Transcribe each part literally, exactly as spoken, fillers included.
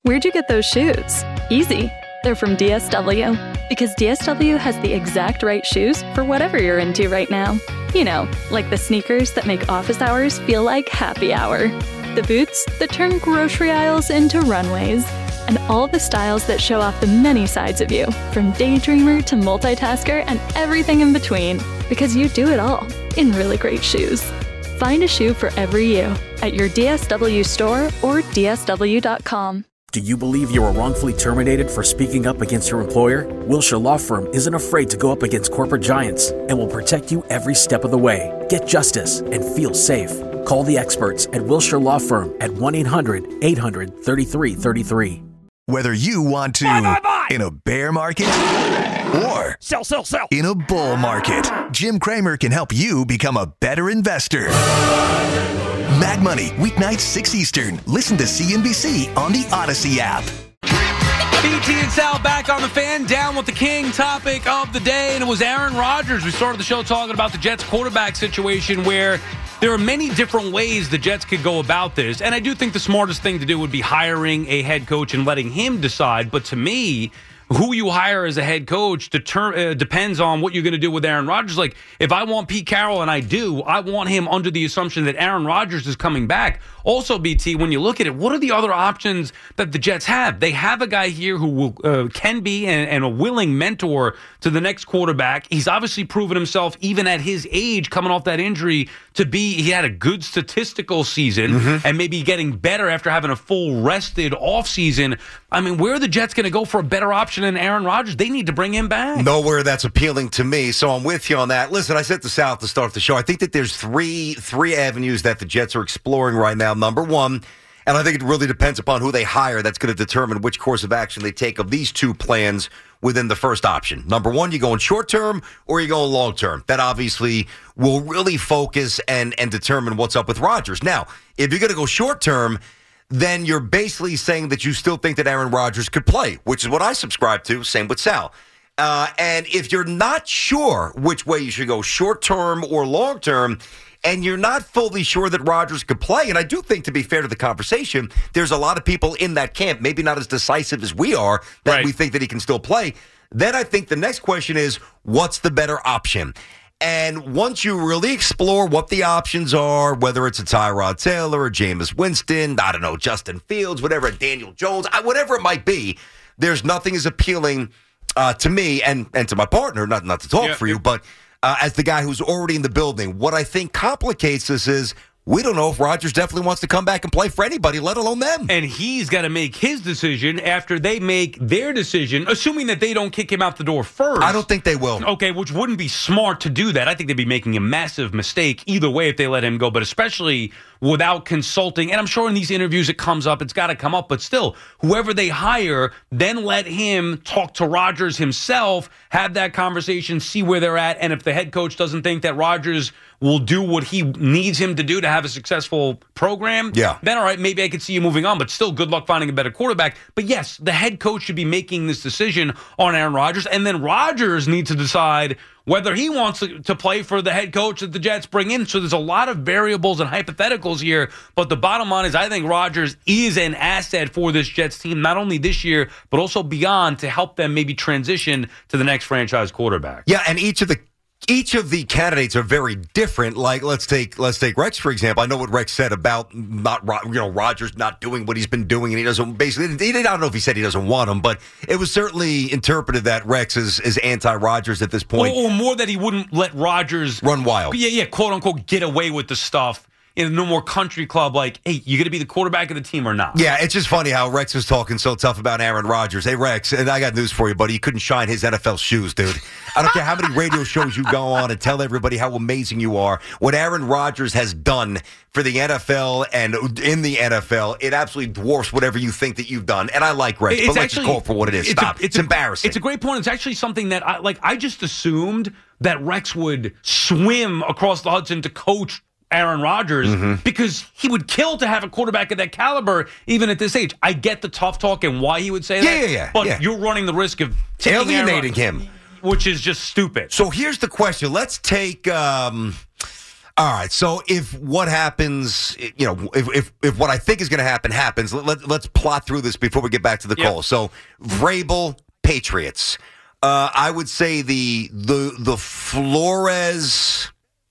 Where'd you get those shoes? Easy. They're from D S W. Because D S W has the exact right shoes for whatever you're into right now. You know, like the sneakers that make office hours feel like happy hour. The boots that turn grocery aisles into runways. And all the styles that show off the many sides of you, from daydreamer to multitasker and everything in between. Because you do it all in really great shoes. Find a shoe for every you at your D S W store or D S W dot com. Do you believe you were wrongfully terminated for speaking up against your employer? Wilshire Law Firm isn't afraid to go up against corporate giants and will protect you every step of the way. Get justice and feel safe. Call the experts at Wilshire Law Firm at one eight hundred eight hundred thirty-three thirty-three. Whether you want to buy, buy, buy. in a bear market or sell, sell, sell. in a bull market, Jim Cramer can help you become a better investor. Mag Money, weeknights six Eastern. Listen to C N B C on the Odyssey app. B T and Sal back on the Fan, down with the king topic of the day, and it was Aaron Rodgers. We started the show talking about the Jets quarterback situation where there are many different ways the Jets could go about this, and I do think the smartest thing to do would be hiring a head coach and letting him decide, but to me, who you hire as a head coach deter- uh, depends on what you're going to do with Aaron Rodgers. Like, if I want Pete Carroll, and I do, I want him under the assumption that Aaron Rodgers is coming back. Also, B T, when you look at it, what are the other options that the Jets have? They have a guy here who will, uh, can be and, and a willing mentor to the next quarterback. He's obviously proven himself, even at his age, coming off that injury, to be, he had a good statistical season mm-hmm. and maybe getting better after having a full rested offseason. I mean, where are the Jets going to go for a better option than Aaron Rodgers? They need to bring him back. Nowhere that's appealing to me, so I'm with you on that. Listen, I said to Sal to start the show, I think that there's three three avenues that the Jets are exploring right now. Number one, and I think it really depends upon who they hire, that's going to determine which course of action they take of these two plans within the first option. Number one, you're going short-term or you're going long-term. That obviously will really focus and, and determine what's up with Rodgers. Now, if you're going to go short-term, then you're basically saying that you still think that Aaron Rodgers could play, which is what I subscribe to. Same with Sal. Uh, and if you're not sure which way you should go, short-term or long-term, and you're not fully sure that Rodgers could play, and I do think, to be fair to the conversation, there's a lot of people in that camp, maybe not as decisive as we are, that right. we think that he can still play. Then I think the next question is, what's the better option? And once you really explore what the options are, whether it's a Tyrod Taylor or Jameis Winston, I don't know, Justin Fields, whatever, Daniel Jones, whatever it might be, there's nothing as appealing uh, to me and, and to my partner, not, not to talk yeah, for you, yeah. but uh, as the guy who's already in the building. What I think complicates this is we don't know if Rodgers definitely wants to come back and play for anybody, let alone them. And he's got to make his decision after they make their decision, assuming that they don't kick him out the door first. I don't think they will. Okay, which wouldn't be smart to do that. I think they'd be making a massive mistake either way if they let him go, but especially without consulting. And I'm sure in these interviews it comes up, it's got to come up, but still, whoever they hire, then let him talk to Rodgers himself, have that conversation, see where they're at, and if the head coach doesn't think that Rodgers will do what he needs him to do to have a successful program, yeah. then all right, maybe I could see you moving on, but still good luck finding a better quarterback. But yes, the head coach should be making this decision on Aaron Rodgers, and then Rodgers needs to decide whether he wants to play for the head coach that the Jets bring in. So there's a lot of variables and hypotheticals here, but the bottom line is I think Rodgers is an asset for this Jets team, not only this year, but also beyond, to help them maybe transition to the next franchise quarterback. Yeah, and each of the Each of the candidates are very different. Like let's take let's take Rex for example. I know what Rex said about not you know Rodgers not doing what he's been doing, and he doesn't basically. He, I don't know if he said he doesn't want him, but it was certainly interpreted that Rex is, is anti-Rodgers at this point, or, or more that he wouldn't let Rodgers run wild. Yeah, yeah, quote unquote, get away with the stuff in a No More Country Club. Like, hey, you going to be the quarterback of the team or not? Yeah, it's just funny how Rex was talking so tough about Aaron Rodgers. Hey, Rex, and I got news for you, buddy. You couldn't shine his N F L shoes, dude. I don't care how many radio shows you go on and tell everybody how amazing you are. What Aaron Rodgers has done for the N F L and in the N F L, it absolutely dwarfs whatever you think that you've done. And I like Rex, it's but let's actually, just call it for what it is. It's Stop. A, it's it's a, embarrassing. It's a great point. It's actually something that I like. I just assumed that Rex would swim across the Hudson to coach Aaron Rodgers mm-hmm. because he would kill to have a quarterback of that caliber even at this age. I get the tough talk and why he would say yeah, that. Yeah, yeah, But yeah. you're running the risk of alienating him, which is just stupid. So here's the question. Let's take um, All right. So if what happens, you know, if if, if what I think is going to happen happens, let, let, let's plot through this before we get back to the Yep. call. So Vrabel, Patriots. Uh, I would say the the the Flores,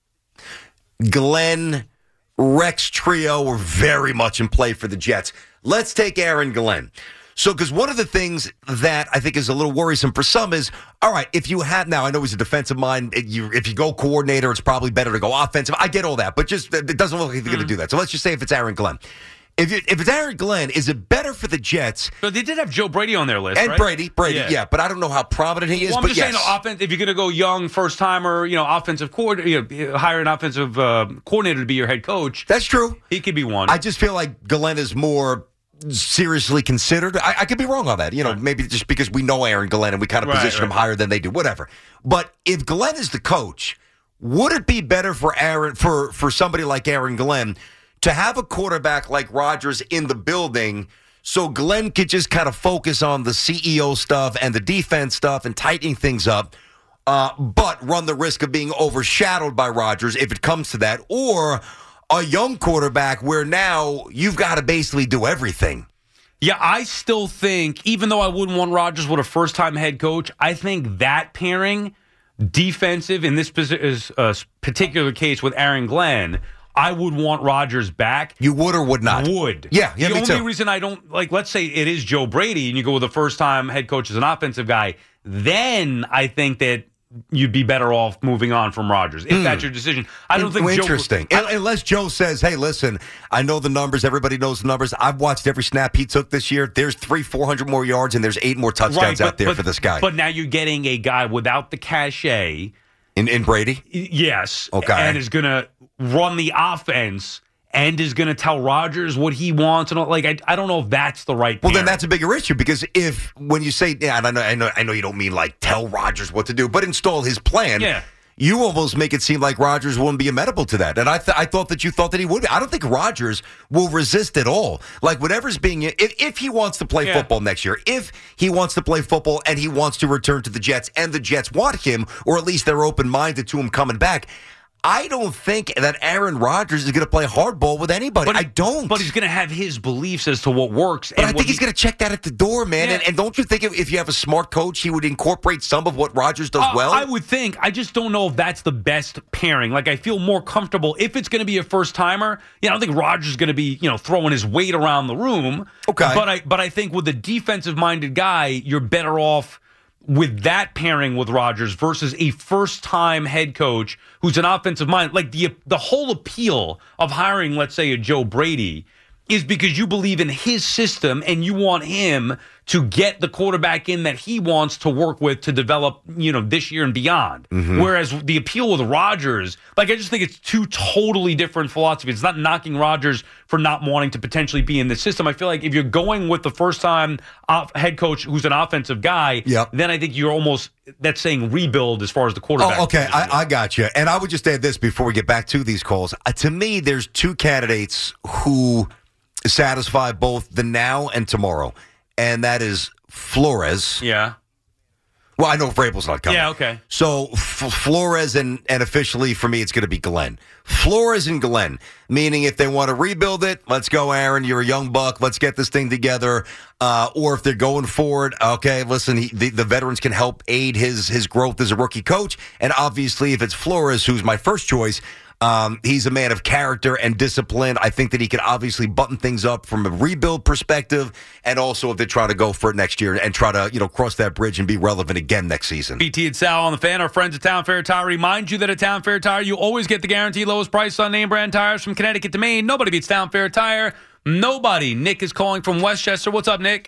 Glenn, Rex trio were very much in play for the Jets. Let's take Aaron Glenn. So, because one of the things that I think is a little worrisome for some is, all right, if you have now, I know he's a defensive mind. You, if you go coordinator, it's probably better to go offensive. I get all that, but just it doesn't look like they're mm. going to do that. So let's just say if it's Aaron Glenn. If you, if it's Aaron Glenn, is it better for the Jets? So they did have Joe Brady on their list, and right? Brady, Brady, yeah. yeah, but I don't know how prominent he is. Well, I'm but just yes. saying, no, offense, if you're going to go young, first timer, you know, offensive coordinator, you know, hire an offensive uh, coordinator to be your head coach. That's true. He could be one. I just feel like Glenn is more seriously considered. I, I could be wrong on that. You know, right. maybe just because we know Aaron Glenn and we kind of right, position right. him higher than they do, whatever. But if Glenn is the coach, would it be better for Aaron for for somebody like Aaron Glenn to have a quarterback like Rodgers in the building so Glenn could just kind of focus on the C E O stuff and the defense stuff and tightening things up, uh, but run the risk of being overshadowed by Rodgers if it comes to that, or a young quarterback where now you've got to basically do everything? Yeah, I still think, even though I wouldn't want Rodgers with a first-time head coach, I think that pairing, defensive in this uh, particular case with Aaron Glenn, I would want Rodgers back. You would or would not? Would. Yeah, yeah, the me only too. reason I don't, like, let's say it is Joe Brady and you go with a first-time head coach as an offensive guy, then I think that you'd be better off moving on from Rodgers, if mm. that's your decision. I don't think Interesting. Joe... I, Unless Joe says, hey, listen, I know the numbers. Everybody knows the numbers. I've watched every snap he took this year. There's three, four hundred more yards, and there's eight more touchdowns right, but, out there but, for this guy. But now you're getting a guy without the cachet. In, in Brady? Yes. Okay. And is going to run the offense and is going to tell Rodgers what he wants. And all, like, I, I don't know if that's the right Well, pairing. then that's a bigger issue, because if, when you say, yeah, and I know, I know, I know you don't mean like tell Rodgers what to do, but install his plan. Yeah. You almost make it seem like Rodgers wouldn't be amenable to that. And I th- I thought that you thought that he would be. I don't think Rodgers will resist at all. Like, whatever's being, if, if he wants to play yeah. football next year, if he wants to play football and he wants to return to the Jets and the Jets want him, or at least they're open-minded to him coming back, I don't think that Aaron Rodgers is going to play hardball with anybody. But, I don't. But he's going to have his beliefs as to what works. But and I think what he's he, going to check that at the door, man. Yeah. And, and don't you think if, if you have a smart coach, he would incorporate some of what Rodgers does uh, well? I would think. I just don't know if that's the best pairing. Like, I feel more comfortable if it's going to be a first-timer. You know, I don't think Rodgers is going to be, you know, throwing his weight around the room. Okay. But I, but I think with a defensive-minded guy, you're better off with that pairing with Rodgers versus a first-time head coach who's an offensive mind. Like, the the whole appeal of hiring, let's say, a Joe Brady is because you believe in his system and you want him to get the quarterback in that he wants to work with to develop, you know, this year and beyond. Mm-hmm. Whereas the appeal with Rodgers, like, I just think it's two totally different philosophies. It's not knocking Rodgers for not wanting to potentially be in the system. I feel like if you're going with the first-time off- head coach who's an offensive guy, yep. then I think you're almost, that's saying rebuild as far as the quarterback. Oh, okay, I, I got you. And I would just add this before we get back to these calls. Uh, to me, there's two candidates who satisfy both the now and tomorrow, and that is Flores. Yeah. Well, I know Vrabel's not coming. Yeah, okay. So F- Flores and, and officially for me, it's going to be Glenn. Flores and Glenn, meaning if they want to rebuild it, let's go, Aaron. You're a young buck. Let's get this thing together. Uh, or if they're going forward, okay, listen, he, the, the veterans can help aid his his growth as a rookie coach. And obviously, if it's Flores, who's my first choice, Um, he's a man of character and discipline. I think that he could obviously button things up from a rebuild perspective, and also if they try to go for it next year and try to, you know, cross that bridge and be relevant again next season. B T and Sal on the Fan, our friends at Town Fair Tire remind you that at Town Fair Tire, you always get the guaranteed lowest price on name brand tires from Connecticut to Maine. Nobody beats Town Fair Tire. Nobody. Nick is calling from Westchester. What's up, Nick?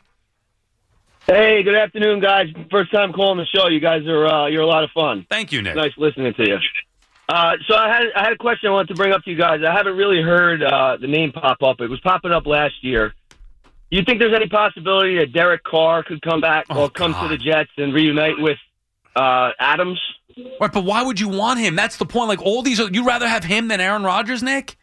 Hey, good afternoon, guys. First time calling the show. You guys are uh, you're a lot of fun. Thank you, Nick. Nice listening to you. Uh, so I had I had a question I wanted to bring up to you guys. I haven't really heard uh, the name pop up. It was popping up last year. Do you think there's any possibility that Derek Carr could come back oh, or come God. to the Jets and reunite with uh, Adams? Right, but why would you want him? That's the point. Like, all these, you'd rather have him than Aaron Rodgers, Nick?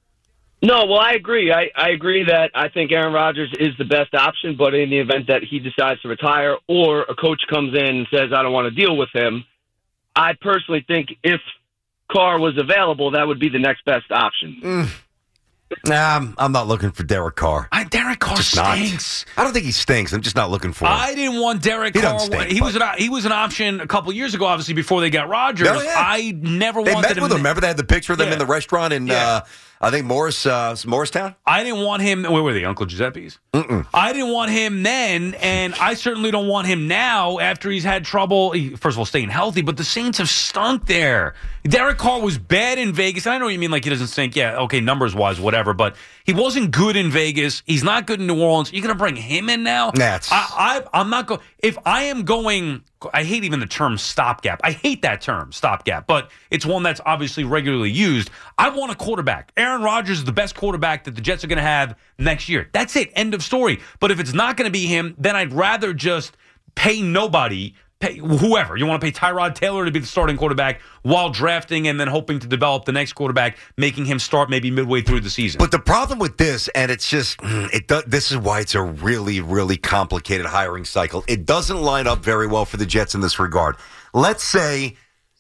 No, well, I agree. I, I agree that I think Aaron Rodgers is the best option, but in the event that he decides to retire or a coach comes in and says, I don't want to deal with him, I personally think if Carr was available, that would be the next best option. Mm. Nah, I'm, I'm not looking for Derek Carr. I, Derek Carr Just stinks. Not. I don't think he stinks. I'm just not looking for him. I didn't want Derek he Carr. Stink, he but. was an he was an option a couple years ago, obviously before they got Rodgers. Oh, yeah. I never they wanted met him. with him. Remember they had the picture of them Yeah. in the restaurant in Yeah. uh, I think Morris uh, Morristown. I didn't want him. Where were they? Uncle Giuseppe's. Mm-mm. I didn't want him then, and I certainly don't want him now. After he's had trouble, he- first of all, staying healthy, but the Saints have stunk there. Derek Carr was bad in Vegas. And I know what you mean, like he doesn't stink. Yeah, okay, numbers wise, whatever. But he wasn't good in Vegas. He's not good in New Orleans. You're gonna bring him in now? That's. I, I I'm not going. If I am going, I hate even the term stopgap. I hate that term stopgap, but it's one that's obviously regularly used. I want a quarterback. Aaron Rodgers is the best quarterback that the Jets are going to have next year. That's it. End of story. But if it's not going to be him, then I'd rather just pay nobody. Pay whoever. You want to pay Tyrod Taylor to be the starting quarterback while drafting and then hoping to develop the next quarterback, making him start maybe midway through the season. But the problem with this, and it's just, it. Do, this is why it's a really, really complicated hiring cycle. It doesn't line up very well for the Jets in this regard. Let's say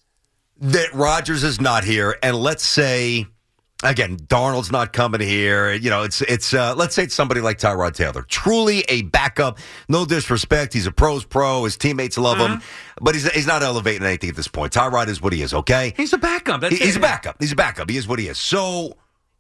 that Rodgers is not here, and let's say, again, Darnold's not coming here. You know, it's it's. Uh, let's say it's somebody like Tyrod Taylor, truly a backup. No disrespect, he's a pro's pro. His teammates love Mm-hmm. him, but he's he's not elevating anything at this point. Tyrod is what he is. Okay, he's a backup. That's he, it. he's a backup. He's a backup. He is what he is. So,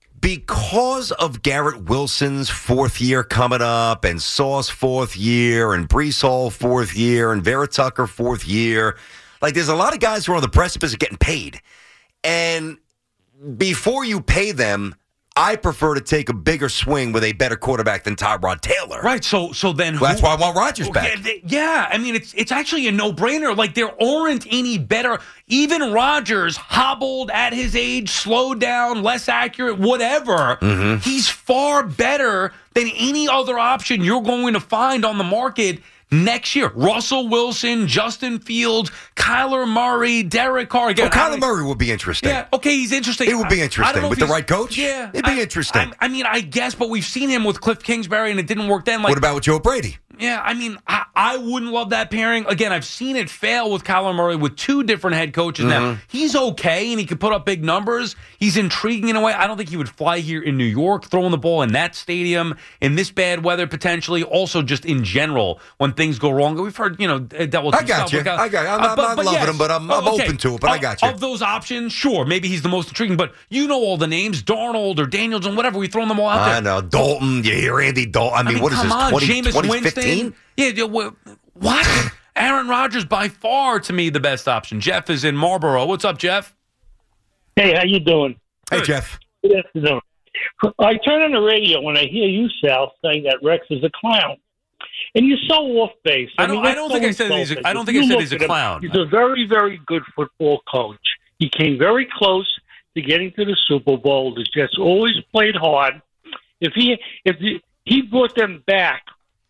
because of Garrett Wilson's fourth year coming up, and Sauce fourth year, and Breece Hall fourth year, and Vera Tucker fourth year, like there's a lot of guys who are on the precipice of getting paid, and before you pay them, I prefer to take a bigger swing with a better quarterback than Tyrod Taylor. Right. So so then who, Well, that's why I want Rodgers back. Yeah, they- yeah, I mean it's it's actually a no-brainer. Like there aren't any better. Even Rodgers, hobbled at his age, slowed down, less accurate, whatever. Mm-hmm. He's far better than any other option you're going to find on the market next year. Russell Wilson, Justin Fields, Kyler Murray, Derek Carr. Again, Well, I Kyler don't- Murray would be interesting. Yeah, okay, he's interesting. It would be I- I interesting. don't know With if the he's- right coach? Yeah. It'd be I- interesting. I, I mean, I guess, but we've seen him with Cliff Kingsbury, and it didn't work then. Like, What about with Joe Brady? yeah, I mean, I, I wouldn't love that pairing. Again, I've seen it fail with Kyler Murray with two different head coaches now. Mm-hmm. He's okay, and he can put up big numbers. He's intriguing in a way. I don't think he would fly here in New York, throwing the ball in that stadium in this bad weather potentially. Also, just in general, when things go wrong. We've heard, you know, dealt with I some got stuff you. with guys- I got you. I'm not- I'm not loving him, but I'm- I'm Oh, okay. open to it, but I Of- got you. Of those options, sure, maybe he's the most intriguing, but you know all the names, Darnold or Daniels and whatever. We've thrown them all out there. I know. Dalton. You hear Andy Dalton. I mean, I mean, what is come this, on, twenty, Jameis twenty Winston. fifteen? Yeah, yeah, wha- what? Aaron Rodgers by far to me the best option. Jeff is in Marlboro. What's up, Jeff? Hey, how you doing? Hey, Good. Jeff. Good afternoon. I turn on the radio when I hear you, Sal, saying that Rex is a clown, and you're so off base. I don't- mean, I that's don't so think I said he's a- insulting. I don't think I You said look he's a at him, clown. He's a very, very good football coach. He came very close to getting to the Super Bowl. The Jets always played hard. If he if he, he brought them back,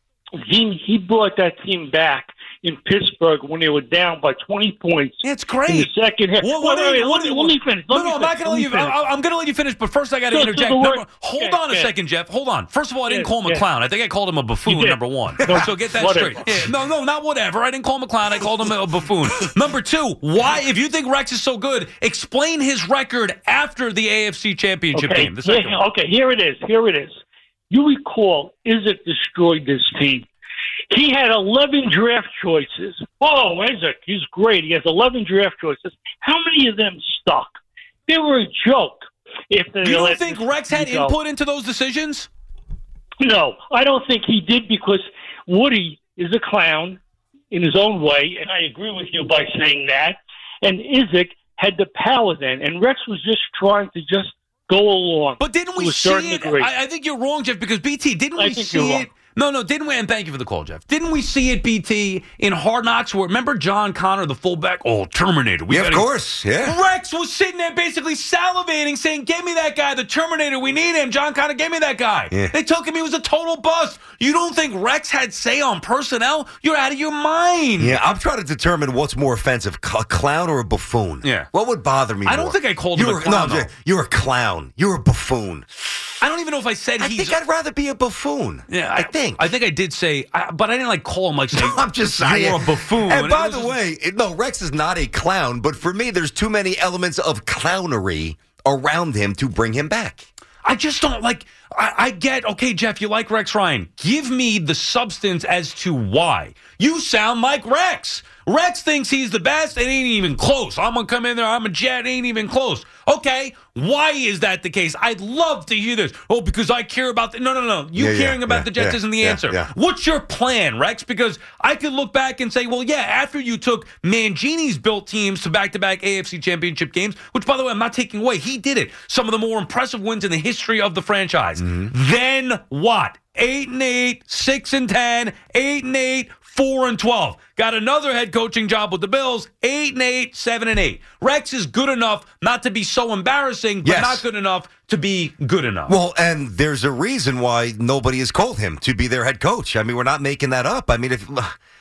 he he brought that team back in Pittsburgh when they were down by twenty points. Yeah, it's In the great. second half. What- Wait, what do wait, you- wait, what let, do me, you- let me finish. No, Let me no, I'm not finish, going to let let me you. finish. I, I'm going to let you finish, but first I got to So- so interject. the word- Number, hold yeah, on a yeah. second, Jeff. Hold on. First of all, I didn't Yeah, call him a yeah. clown. I think I called him a buffoon. You did. Number one. So get that Whatever. straight. Yeah, no, no, not whatever. I didn't call him a clown. I called him a buffoon. Number two, why? If you think Rex is so good, explain his record after the A F C Championship Okay, game. The second yeah, one. okay, here it is. Here it is. You recall, Isaac destroyed this team. He had eleven draft choices. Oh, Isaac, he's great. He has eleven draft choices. How many of them stuck? They were a joke. If they You don't let think this Rex had team go. input into those decisions? No, I don't think he did because Woody is a clown in his own way, and I agree with you by saying that. And Isaac had the power then, and Rex was just trying to just go along. But didn't we to a see certain it? degree. I, I think you're wrong, Jeff, because B T, didn't I we think you're see wrong. it? No, no, didn't we? And thank you for the call, Jeff. Didn't we see it, B T, in Hard Knocks? Where remember John Connor, the fullback? Oh, Terminator. We Yeah, of gotta- course. Yeah. Rex was sitting there basically salivating, saying, "Give me that guy, the Terminator. We need him." John Connor gave me that guy. Yeah. They took him. He was a total bust. You don't think Rex had say on personnel? You're out of your mind. Yeah, I'm trying to determine what's more offensive, a clown or a buffoon. Yeah. What would bother me I more? don't think I called him You're a clown, No, though. you're a clown. You're a buffoon. I don't even know if I said I he's. think I'd rather be a buffoon. Yeah, I think. I think I did say, I, but I didn't like call him like say, I'm just saying. you're a buffoon. And by It was the just- way, it, no, Rex is not a clown, but for me, there's too many elements of clownery around him to bring him back. I just don't like. I, I get, okay, Jeff, you like Rex Ryan. Give me the substance as to why. You sound like Rex. Rex thinks he's the best. It ain't even close. I'm going to come in there. I'm a Jet. Ain't even close. Okay, why is that the case? I'd love to hear this. Oh, because I care about the. No, no, no. You Yeah, caring yeah, about yeah, the Jets yeah, isn't the yeah, answer. yeah. What's your plan, Rex? Because I could look back and say, well, yeah, after you took Mangini's built teams to back-to-back A F C championship games, which, by the way, I'm not taking away. He did it. Some of the more impressive wins in the history of the franchise. Mm-hmm. Then what? Eight and eight, six and ten, eight and eight, four and twelve. Got another head coaching job with the Bills. Eight and eight, seven and eight. Rex is good enough not to be so embarrassing, but Yes. not good enough to be good enough. Well, and there's a reason why nobody has called him to be their head coach. I mean, we're not making that up. I mean, if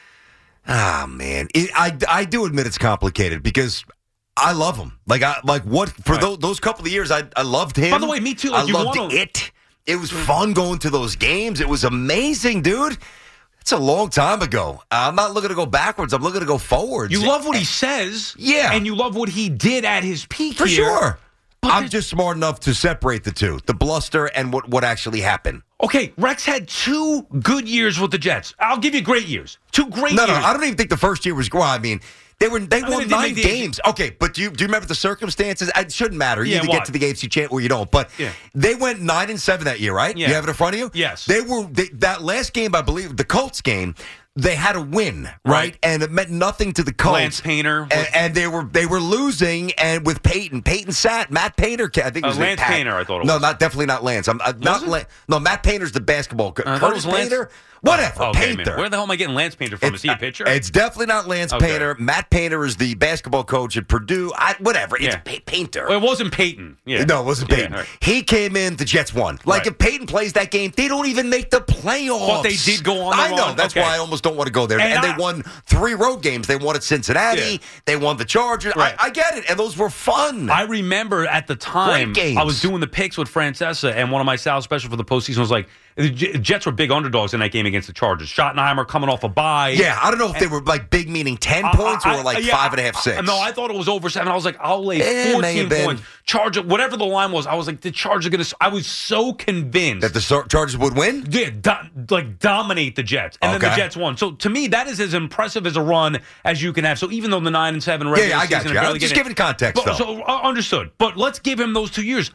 ah man, it, I I do admit it's complicated because I love him. Like I like what for Right. those, those couple of years I I loved him. By the way, me too. Like, I you loved wanna- it. It was fun going to those games. It was amazing, dude. It's a long time ago. I'm not looking to go backwards. I'm looking to go forwards. you love what he says. Yeah. And you love what he did at his peak For here. sure. But I'm there's- just smart enough to separate the two, the bluster and what, what actually happened. Okay, Rex had two good years with the Jets. I'll give you great years. Two great No, no, years. I don't even think the first year was. Well, I mean, they were they mean, won they did nine make the- games. Okay, but do you do you remember the circumstances? It shouldn't matter. You Yeah, either what? get to the A F C champ or you don't. But Yeah. they went nine and seven that year, right? Yeah. You have it in front of you. Yes. They were they, that last game. I believe the Colts game. They had a win, right? Right. And it meant nothing to the Colts. Lance Painter was- and, and they were they were losing, and with Peyton, Peyton sat. Matt Painter, I think it Uh, was named Lance Pat. Painter, I thought it No, was. not definitely not Lance. I'm uh, not it? Lan- No, Matt Painter's the basketball. co- I thought it Curtis was Lance- Painter, whatever. Okay, Painter. man. Where the hell am I getting Lance Painter from? Is he a pitcher? It's definitely not Lance Okay. Painter. Matt Painter is the basketball coach at Purdue. I, whatever. It's Yeah. Pa- Painter. Well, it wasn't Peyton. Yeah. No, it wasn't Yeah, Peyton. all right. He came in, the Jets won. Like, Right. if Peyton plays that game, they don't even make the playoffs. But they did go on the I know. run. That's Okay. why I almost don't want to go there. And And, I- they won three road games. They won at Cincinnati. Yeah. They won the Chargers. Right. I, I get it. And those were fun. I remember at the time, Great games. I was doing the picks with Francesa, and one of my Sal special for the postseason was like, the J- Jets were big underdogs in that game against the Chargers. Schottenheimer coming off a bye. yeah, I don't know if they were like big, meaning ten I- points I- or like yeah, five and a half, six. I- No, I thought it was over seven. I was like, I'll lay Eh, it may fourteen have been. points. Charger, whatever the line was, I was like, the Chargers are going to. I was so convinced that the Sar- Chargers would win? yeah, do, like dominate the Jets, and then the Okay. Jets won. So to me, that is as impressive as a run as you can have. So even though the nine and seven Yeah, regular yeah, I got season, you. and I'm barely just getting- giving context, But- though. So uh, understood. But let's give him those two years.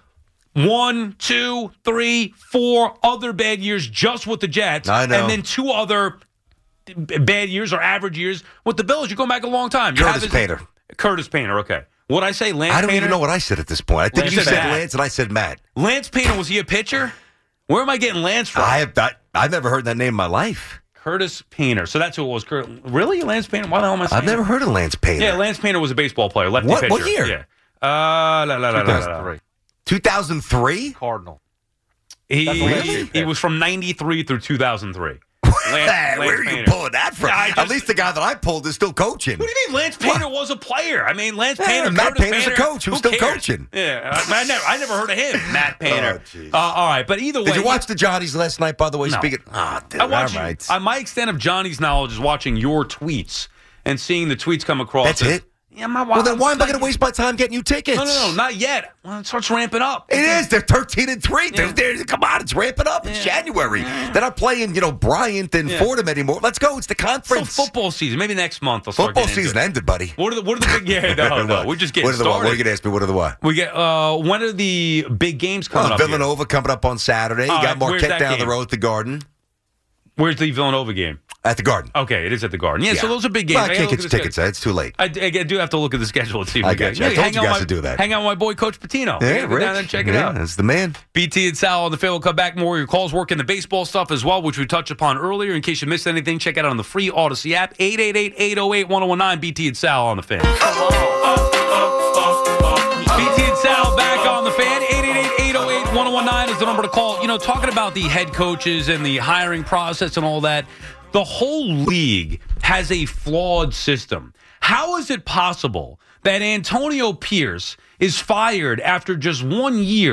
One, two, three, four other bad years just with the Jets, I know. and then two other b- bad years or average years with the Bills. You're going back a long time. You Curtis have his- Painter. Curtis Painter. Okay. What I say, Lance I don't Painter? even know what I said at this point. I think Lance you said said Matt. Lance and I said Matt. Lance Painter, was he a pitcher? Where am I getting Lance from? I have I, I've never heard that name in my life. Curtis Painter. So that's who it was. Cur- Really? Lance Painter? Why the hell am I saying I've never that? heard of Lance Painter. Yeah, Lance Painter was a baseball player, lefty What- pitcher. what year? Yeah. Uh, la, la, la, la, la, la. two thousand three? Cardinal. He, That's a Really? he was from ninety-three through two thousand three. Lance, Hey, where are you Painter. pulling that from? Yeah, I At just- least the guy that I pulled is still coaching. What do you mean? Lance Painter was a player. I mean, Lance Yeah, Painter. Matt Curtis Painter's a Painter, coach who's who still cares? coaching. Yeah, I, I never, I never heard of him, Matt Painter. Oh, jeez. uh, all right, but either way, Did you watch the Johnnies last night, by the way? No. Speaking. Ah, dude, I watch all right. you, uh, my extent of Johnny's knowledge is watching your tweets and seeing the tweets come across. That's as- it? Yeah, my Well, then why am I going to waste my time getting you tickets? No, no, no, not yet. Well, it starts ramping up. It is. They're thirteen and three. Yeah. They're, they're, come on, it's ramping up. It's Yeah. January. They're not playing, you know, Bryant and Yeah. Fordham anymore. Let's go. It's the So conference. football season, maybe next month. I'll start Football getting into season it. ended, buddy. What are the What are the big? Yeah, no, no, we're just getting what are the what? started. What are you going to ask me? What are the what? We get uh, when are the big games coming Oh, up? here? Villanova coming up on Saturday. You All got right, where's Marquette that down game? the road at the Garden. Where's the Villanova game? At the Garden. Okay, it is at the Garden. Yeah, so those are big games. Well, I gotta can't look get at the tickets. schedule. It's too late. I, I do have to look at the schedule and see if I we got get. you. I Yeah, told hang you out guys my- to do that. Hang out with my boy Coach Patino. Yeah, go down there and check it yeah, out. that's the man. B T and Sal on the fan. We'll come back more. Your calls work in the baseball stuff as well, which we touched upon earlier. In case you missed anything, check it out on the free Odyssey app. eight eight eight, eight oh eight, one oh one nine. B T and Sal on the fan. B T and Sal back on the fan. eight eight eight, eight oh eight, one oh one nine is the number to call. You know, talking about the head coaches and the hiring process and all that, the whole league has a flawed system. How is it possible that Antonio Pierce is fired after just one year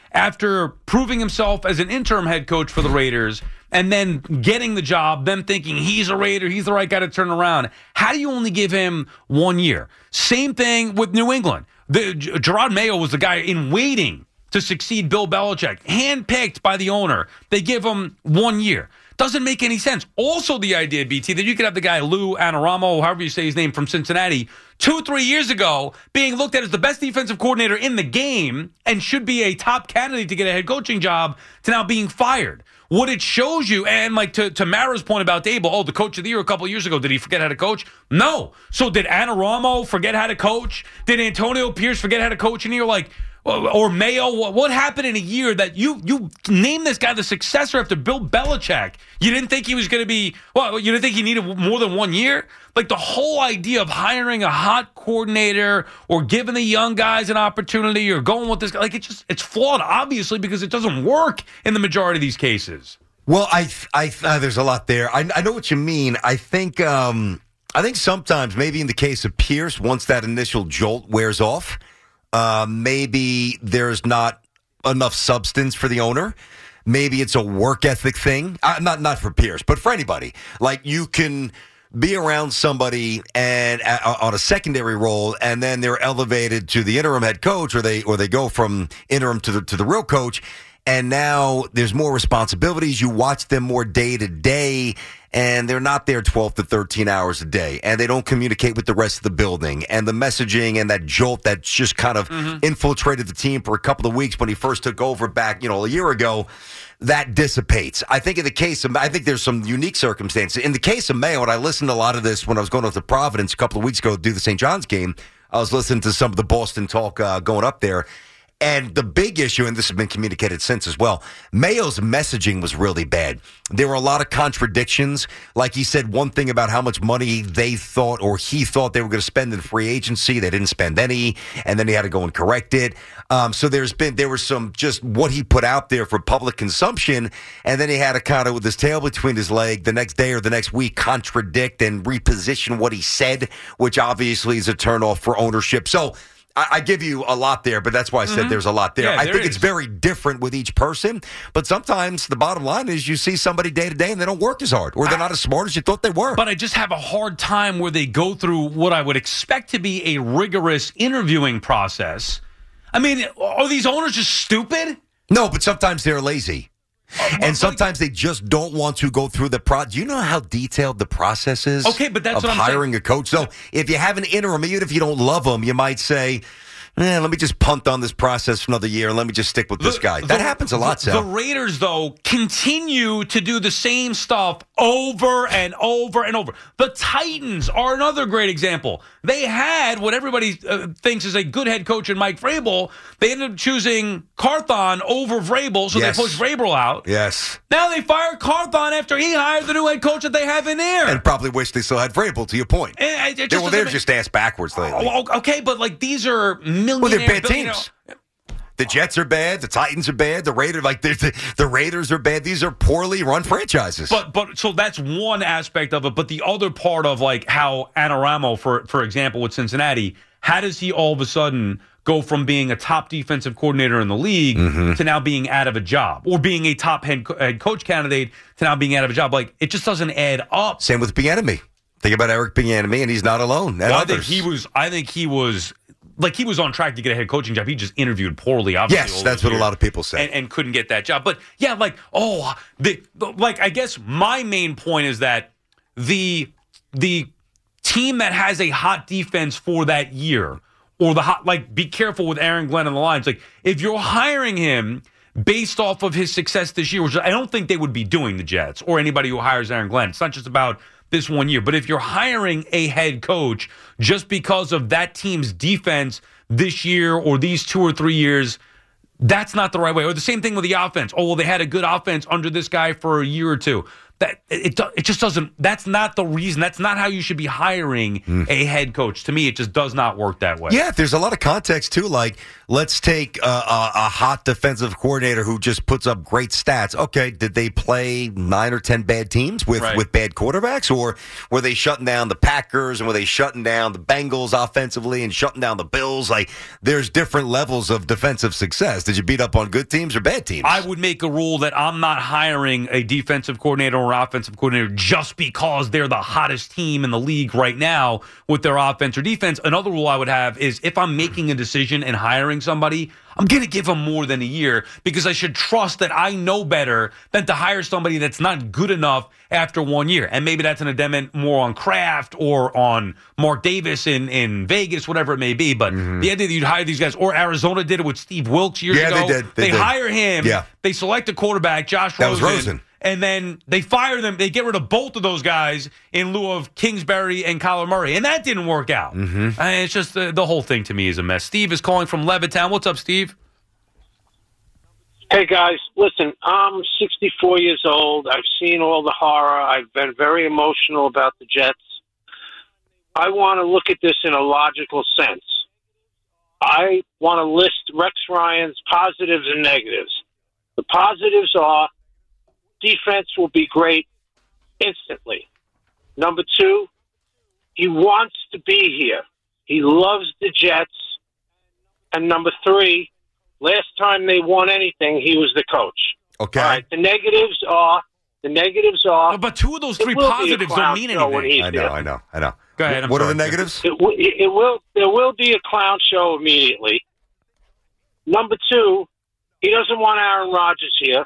after proving himself as an interim head coach for the Raiders and then getting the job, them thinking he's a Raider, he's the right guy to turn around. How do you only give him one year? Same thing with New England. The, Gerard Mayo was the guy in waiting to succeed Bill Belichick, handpicked by the owner. They give him one year. Doesn't make any sense. Also, the idea, B T, that you could have the guy Lou Anarumo, however you say his name, from Cincinnati, two, three years ago, being looked at as the best defensive coordinator in the game and should be a top candidate to get a head coaching job, to now being fired. What it shows you, and like to, to Mara's point about Dable, oh, the coach of the year a couple of years ago, did he forget how to coach? No. So did Anarumo forget how to coach? Did Antonio Pierce forget how to coach? And you're like, or Mayo, what happened in a year that you you named this guy the successor after Bill Belichick? You didn't think he was going to be, well, you didn't think he needed more than one year? Like the whole idea of hiring a hot coordinator or giving the young guys an opportunity or going with this guy, like it's just, it's flawed, obviously, because it doesn't work in the majority of these cases. Well, I, I, uh, there's a lot there. I, I know what you mean. I think, um, I think sometimes, maybe in the case of Pierce, once that initial jolt wears off, Uh, maybe there's not enough substance for the owner. Maybe it's a work ethic thing. Uh, not not for Pierce, but for anybody. Like you can be around somebody and uh, on a secondary role, and then they're elevated to the interim head coach, or they or they go from interim to the to the real coach, and now there's more responsibilities. You watch them more day to day. And they're not there twelve to thirteen hours a day. And they don't communicate with the rest of the building. And the messaging and that jolt that's just kind of mm-hmm. infiltrated the team for a couple of weeks when he first took over back, you know, a year ago, that dissipates. I think in the case of, I think there's some unique circumstances. In the case of Mayo, and I listened to a lot of this when I was going up to Providence a couple of weeks ago to do the Saint John's game. I was listening to some of the Boston talk uh, going up there. And the big issue, and this has been communicated since as well, Mayo's messaging was really bad. There were a lot of contradictions. Like he said one thing about how much money they thought or he thought they were going to spend in free agency. They didn't spend any, and then he had to go and correct it. Um, so there's been there was some just what he put out there for public consumption, and then he had to kind of, with his tail between his leg, the next day or the next week, contradict and reposition what he said, which obviously is a turnoff for ownership. So I, I give you a lot there, but that's why I said mm-hmm. there's a lot there. Yeah, I there think is. It's very different with each person, but sometimes the bottom line is you see somebody day to day and they don't work as hard, or they're I, not as smart as you thought they were. But I just have a hard time where they go through what I would expect to be a rigorous interviewing process. I mean, are these owners just stupid? No, but sometimes they're lazy. Uh, and sometimes they just don't want to go through the pro. Do you know how detailed the process is? Okay, but that's of what I'm hiring saying. a coach. So if you have an interim, even if you don't love them, you might say, eh, let me just punt on this process for another year and let me just stick with this the, guy. The, that happens a lot, the, Sal. The Raiders, though, continue to do the same stuff over and over and over. The Titans are another great example. They had what everybody uh, thinks is a good head coach in Mike Vrabel. They ended up choosing Carthon over Vrabel, so yes. they pushed Vrabel out. Yes. Now they fired Carthon after he hired the new head coach that they have in there. And probably wish they still had Vrabel, to your point. And it, it they, just well, they're make, just ass backwards lately. Oh, okay, but like these are millionaire. Well, they're bad billionaire- teams. The Jets are bad. The Titans are bad. The Raiders, like the, the Raiders are bad. These are poorly run franchises. But but so that's one aspect of it. But the other part of like how Anarumo, for for example, with Cincinnati, how does he all of a sudden go from being a top defensive coordinator in the league mm-hmm. to now being out of a job, or being a top head, co- head coach candidate to now being out of a job? Like it just doesn't add up. Same with Bieniemy. Think about Eric Bieniemy, and he's not alone. Well, I others. think he was. I think he was. Like, he was on track to get a head coaching job. He just interviewed poorly, obviously. Yes, that's what a lot of people say. And, and couldn't get that job. But, yeah, like, oh, the, like, I guess my main point is that the the team that has a hot defense for that year, or the hot, like, be careful with Aaron Glenn and the Lions. Like, if you're hiring him based off of his success this year, which I don't think they would be doing, the Jets, or anybody who hires Aaron Glenn. It's not just about this one year. But if you're hiring a head coach just because of that team's defense this year or these two or three years, that's not the right way. Or the same thing with the offense. Oh, well, they had a good offense under this guy for a year or two. That it it just doesn't. That's not the reason. That's not how you should be hiring mm. a head coach. To me, it just does not work that way. Yeah, there's a lot of context too. Like, let's take a, a, a hot defensive coordinator who just puts up great stats. Okay, did they play nine or ten bad teams with right. with bad quarterbacks, or were they shutting down the Packers and were they shutting down the Bengals offensively and shutting down the Bills? Like, there's different levels of defensive success. Did you beat up on good teams or bad teams? I would make a rule that I'm not hiring a defensive coordinator or offensive coordinator just because they're the hottest team in the league right now with their offense or defense. Another rule I would have is if I'm making a decision and hiring somebody, I'm going to give them more than a year because I should trust that I know better than to hire somebody that's not good enough after one year. And maybe that's an indictment more on Kraft or on Mark Davis in, in Vegas, whatever it may be. But mm-hmm. the idea that you'd hire these guys, or Arizona did it with Steve Wilkes years yeah, ago. Yeah, they did. They, they did. hire him. Yeah. They select a quarterback, Josh that Rosen. Was Rosen. And then they fire them. They get rid of both of those guys in lieu of Kingsbury and Kyler Murray. And that didn't work out. Mm-hmm. I mean, it's just the, the whole thing to me is a mess. Steve is calling from Levittown. What's up, Steve? Hey, guys. Listen, I'm sixty-four years old. I've seen all the horror. I've been very emotional about the Jets. I want to look at this in a logical sense. I want to list Rex Ryan's positives and negatives. The positives are defense will be great instantly. Number two, he wants to be here. He loves the Jets. And number three, last time they won anything, he was the coach. Okay. All right, the negatives are the negatives are. But two of those three positives don't mean anything. I know, I know, I know. Go ahead. I'm what sorry. are the negatives? It, it, it will. There will be a clown show immediately. Number two, he doesn't want Aaron Rodgers here.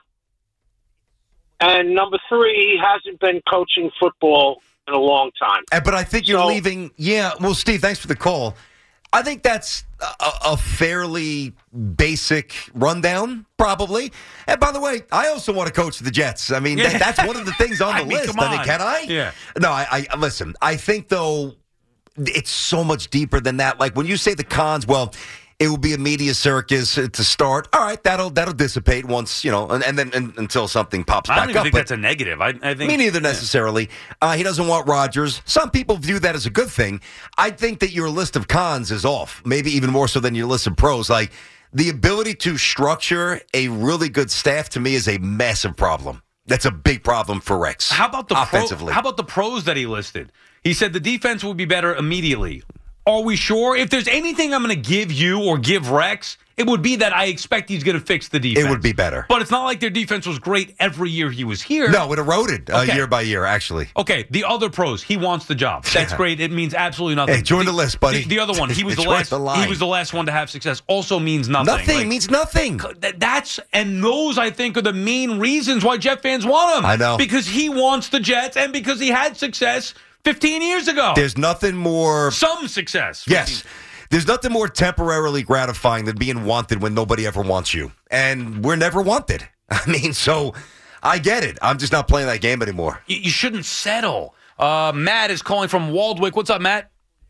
And number three, he hasn't been coaching football in a long time. But I think you're so, leaving. Yeah. Well, Steve, thanks for the call. I think that's a, a fairly basic rundown, probably. And by the way, I also want to coach the Jets. I mean, yeah. that, that's one of the things on the I mean, list. come on. I mean, can I? Yeah. No, I, I listen. I think though, it's so much deeper than that. Like when you say the cons, well, it will be a media circus to start. All right, that'll that'll dissipate once, you know, and, and then and, until something pops I back don't even up. think that's a negative. I, I think me neither necessarily. Yeah. Uh, he doesn't want Rodgers. Some people view that as a good thing. I think that your list of cons is off, maybe even more so than your list of pros. Like the ability to structure a really good staff to me is a massive problem. That's a big problem for Rex. How about the offensively? Pro, how about the pros that he listed? He said the defense will be better immediately. Are we sure? If there's anything I'm going to give you or give Rex, it would be that I expect he's going to fix the defense. It would be better. But it's not like their defense was great every year he was here. No, it eroded uh, okay. year by year, actually. Okay, the other pros, he wants the job. That's yeah. great. It means absolutely nothing. Hey, join the, the list, buddy. The, the other one, he was the Join last. the line. He was the last one to have success. Also means nothing. Nothing like, means nothing. That's and those I think are the main reasons why Jet fans want him. I know because he wants the Jets and because he had success fifteen years ago. There's nothing more. Some success. Yes. There's nothing more temporarily gratifying than being wanted when nobody ever wants you. And we're never wanted. I mean, so I get it. I'm just not playing that game anymore. You, you shouldn't settle. Uh, Matt is calling from Waldwick. What's up, Matt?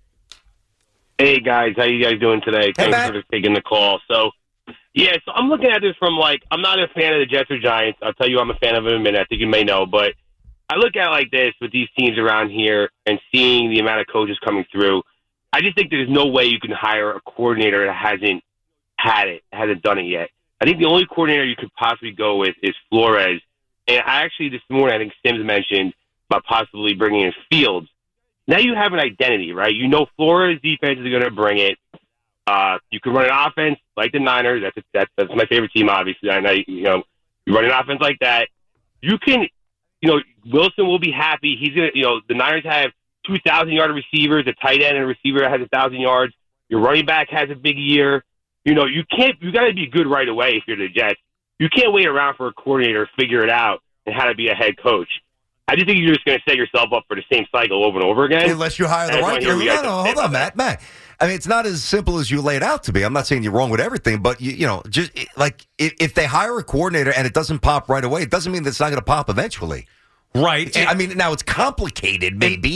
Hey, guys. How you guys doing today? Hey, Thanks Matt. for taking the call. So, yeah, so I'm looking at this from, like, I'm not a fan of the Jets or Giants. I'll tell you I'm a fan of them in a minute. I think you may know. But I look at it like this with these teams around here and seeing the amount of coaches coming through. I just think there's no way you can hire a coordinator that hasn't had it, hasn't done it yet. I think the only coordinator you could possibly go with is Flores. And I actually, this morning, I think Sims mentioned about possibly bringing in Fields. Now you have an identity, right? You know Flores' defense is going to bring it. Uh, you can run an offense like the Niners. That's, a, that's that's my favorite team, obviously. I know, you know, you run an offense like that. You can, you know, Wilson will be happy. He's going to, you know, the Niners have two thousand yard receivers, a tight end and a receiver that has one thousand yards. Your running back has a big year. You know, you can't, you got to be good right away if you're the Jets. You can't wait around for a coordinator to figure it out and how to be a head coach. I just think you're just going to set yourself up for the same cycle over and over again. Unless you hire the right guy. No, no, no, hold on, Matt. Matt. I mean, it's not as simple as you lay it out to be. I'm not saying you're wrong with everything, but, you, you know, just like if, if they hire a coordinator and it doesn't pop right away, it doesn't mean that it's not going to pop eventually. Right. I mean, now it's complicated, maybe.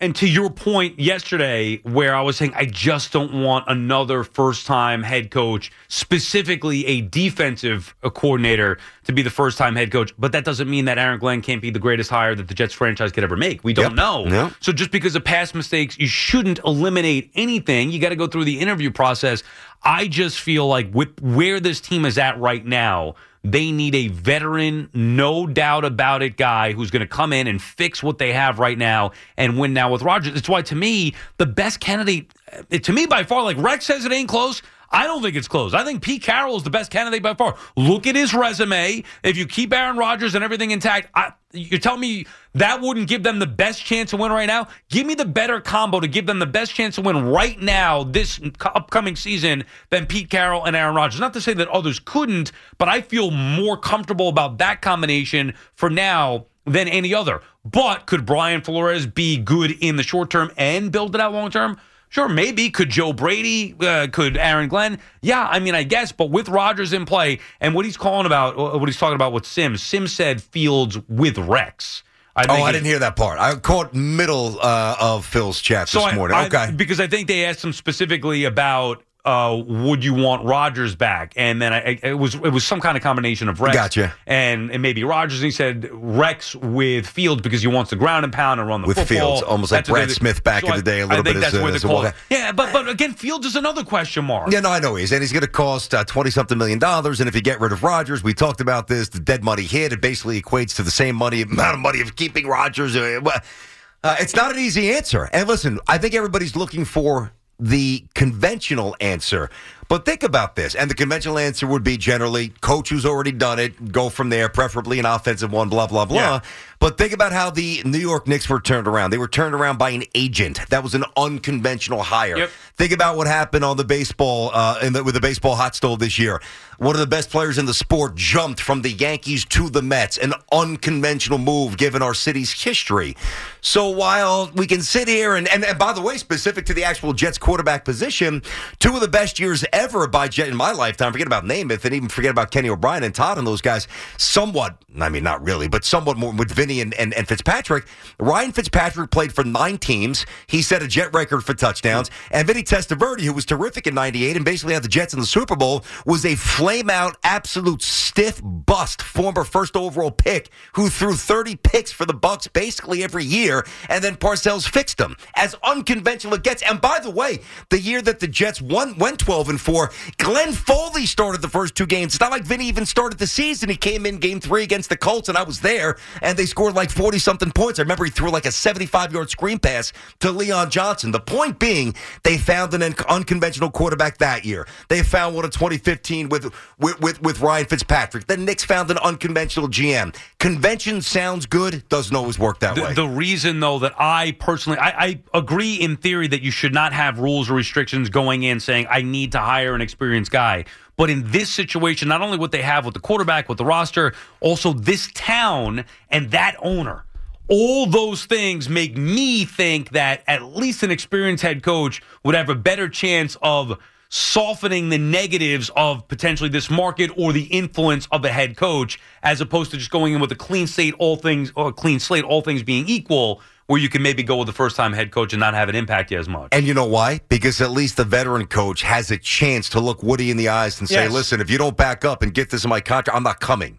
And to your point yesterday, where I was saying I just don't want another first-time head coach, specifically a defensive coordinator, to be the first-time head coach. But that doesn't mean that Aaron Glenn can't be the greatest hire that the Jets franchise could ever make. We don't yep. know. Yep. So just because of past mistakes, you shouldn't eliminate anything. You got to go through the interview process. I just feel like with where this team is at right now, they need a veteran, no doubt about it, guy who's going to come in and fix what they have right now and win now with Rodgers. It's why, to me, the best candidate, to me by far, like Rex says it ain't close. I don't think it's close. I think Pete Carroll is the best candidate by far. Look at his resume. If you keep Aaron Rodgers and everything intact, I, you're telling me that wouldn't give them the best chance to win right now? Give me the better combo to give them the best chance to win right now this upcoming season than Pete Carroll and Aaron Rodgers. Not to say that others couldn't, but I feel more comfortable about that combination for now than any other. But could Brian Flores be good in the short term and build it out long term? Sure, maybe. Could Joe Brady? Uh, could Aaron Glenn? Yeah, I mean, I guess. But with Rodgers in play and what he's calling about, what he's talking about with Sims, Sims said Fields with Rex. I oh, I didn't hear that part. I caught middle uh, of Phil's chat so this I, morning. I, okay. Because I think they asked him specifically about uh, would you want Rodgers back? And then I, it was it was some kind of combination of Rex gotcha. and, and maybe Rodgers. And he said Rex with Fields because he wants to ground and pound and run the with football. With Fields, almost like Brad Smith back so in the day, a little I think bit that's as, where as the call. a Yeah, but but again, Fields is another question mark. Yeah, no, I know he is, and he's going to cost uh, twenty something million dollars. And if you get rid of Rodgers, we talked about this, the dead money hit. It basically equates to the same money amount of money of keeping Rodgers. Uh, uh, it's not an easy answer. And listen, I think everybody's looking for the conventional answer. But think about this, and the conventional answer would be generally coach who's already done it, go from there, preferably an offensive one, blah, blah, blah. Yeah. But think about how the New York Knicks were turned around. They were turned around by an agent. That was an unconventional hire. Yep. Think about what happened on the baseball uh, in the, with the baseball hot stove this year. One of the best players in the sport jumped from the Yankees to the Mets, an unconventional move given our city's history. So while we can sit here, and, and, and by the way, specific to the actual Jets quarterback position, two of the best years ever by Jet in my lifetime, forget about Namath and even forget about Kenny O'Brien and Todd and those guys, somewhat, I mean, not really, but somewhat more with Vinny and, and, and Fitzpatrick. Ryan Fitzpatrick played for nine teams. He set a Jet record for touchdowns. And Vinny Testaverde, who was terrific in ninety-eight and basically had the Jets in the Super Bowl, was a flame-out, absolute stiff bust, former first overall pick who threw thirty picks for the Bucks basically every year, and then Parcells fixed them. As unconventional it gets. And by the way, the year that the Jets won, went twelve and four, Glenn Foley started the first two games. It's not like Vinny even started the season. He came in game three against the Colts, and I was there, and they scored like forty-something points. I remember he threw like a seventy-five-yard screen pass to Leon Johnson. The point being, they found an un- unconventional quarterback that year. They found one in twenty fifteen with, with, with, with Ryan Fitzpatrick. The Knicks found an unconventional G M. Convention sounds good, doesn't always work that the, way. The reason, though, that I personally, I, I agree in theory that you should not have rules or restrictions going in saying, I need to hire an experienced guy. But in this situation, not only what they have with the quarterback, with the roster, also this town and that owner. All those things make me think that at least an experienced head coach would have a better chance of softening the negatives of potentially this market or the influence of a head coach, as opposed to just going in with a clean slate, all things or a clean slate, all things being equal, where you can maybe go with the first-time head coach and not have it impact you as much. And you know why? Because at least the veteran coach has a chance to look Woody in the eyes and say, yes. Listen, if you don't back up and get this in my contract, I'm not coming.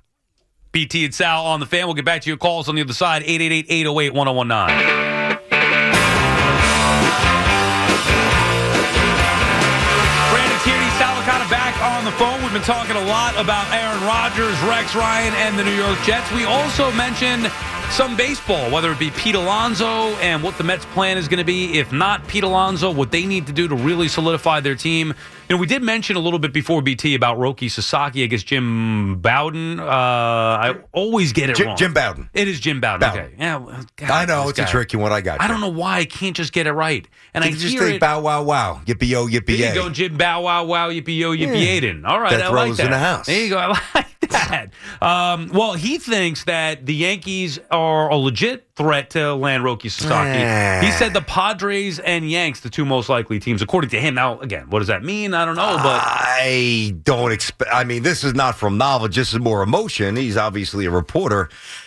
B T and Sal on the Fan. We'll get back to your calls on the other side, eight eight eight, eight oh eight, one oh one nine. Back on the phone. We've been talking a lot about Aaron Rodgers, Rex Ryan, and the New York Jets. We also mentioned some baseball, whether it be Pete Alonso and what the Mets' plan is going to be. If not Pete Alonso, what they need to do to really solidify their team. You know, we did mention a little bit before B T about Roki Sasaki. I guess Jim Bowden. Uh, I always get it Jim, wrong. Jim Bowden. It is Jim Bowden. Bowden. Okay. Yeah. Well, God, I know it's guy. a tricky one. I got you. I don't know why I can't just get it right. And you I just hear think it, bow wow wow, yippee yo yippee there yay. you go, Jim Bow Wow Wow yippee yo yippee Aiden. All right, Death I like Row's that. in the house. There you go. I like that. Um, well, he thinks that the Yankees are a legit threat to land Roki Sasaki. Ah. He said the Padres and Yanks, the two most likely teams, according to him. Now, again, what does that mean? I don't know, but I don't expect. I mean, this is not from knowledge. This is more emotion. He's obviously a reporter.